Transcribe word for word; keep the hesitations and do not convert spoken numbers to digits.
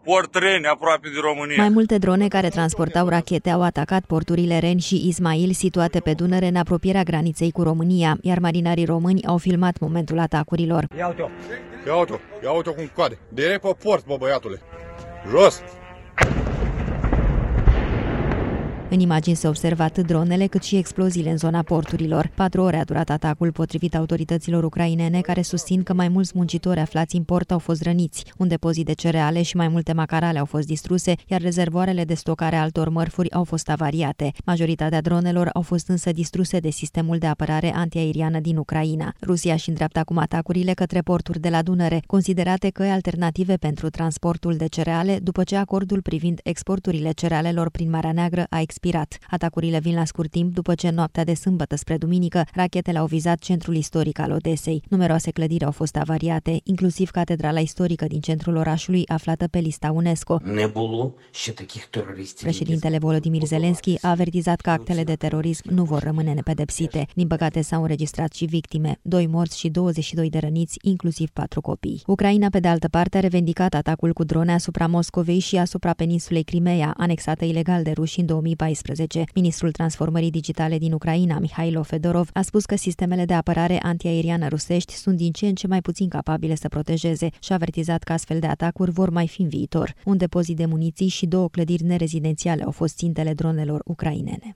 port Reni, aproape de România. Mai multe drone care transportau rachete au atacat porturile Reni și Ismail, situate pe Dunăre în apropierea graniței cu România, iar marinarii români au filmat momentul atacurilor. Ia uite-o! Ia uite-o! Ia uite-o cum coade! Direct pe port, bă, băiatule! Jos! În imagini se observă atât dronele cât și exploziile în zona porturilor. Patru ore a durat atacul, potrivit autorităților ucrainene, care susțin că mai mulți muncitori aflați în port au fost răniți. Un depozit de cereale și mai multe macarale au fost distruse, iar rezervoarele de stocare a altor mărfuri au fost avariate. Majoritatea dronelor au fost însă distruse de sistemul de apărare antiaeriană din Ucraina. Rusia își îndreaptă acum atacurile către porturi de la Dunăre, considerate căi alternative pentru transportul de cereale, după ce acordul privind exporturile cerealelor prin Marea Neagră a expirat. Atacurile vin la scurt timp după ce, noaptea de sâmbătă spre duminică, rachetele au vizat centrul istoric al Odesei. Numeroase clădiri au fost avariate, inclusiv catedrala istorică din centrul orașului, aflată pe lista UNESCO. Președintele Volodymyr Zelensky a avertizat că actele de terorism nu vor rămâne nepedepsite. Din păcate s-au înregistrat și victime, doi morți și douăzeci și doi de răniți, inclusiv patru copii. Ucraina, pe de altă parte, a revendicat atacul cu drone asupra Moscovei și asupra peninsulei Crimeea, anexată ilegal de ruși în două mii paisprezece. Ministrul transformării digitale din Ucraina, Mihailo Fedorov, a spus că sistemele de apărare antiaeriană rusești sunt din ce în ce mai puțin capabile să protejeze și a avertizat că astfel de atacuri vor mai fi în viitor. Un depozit de muniții și două clădiri nerezidențiale au fost țintele dronelor ucrainene.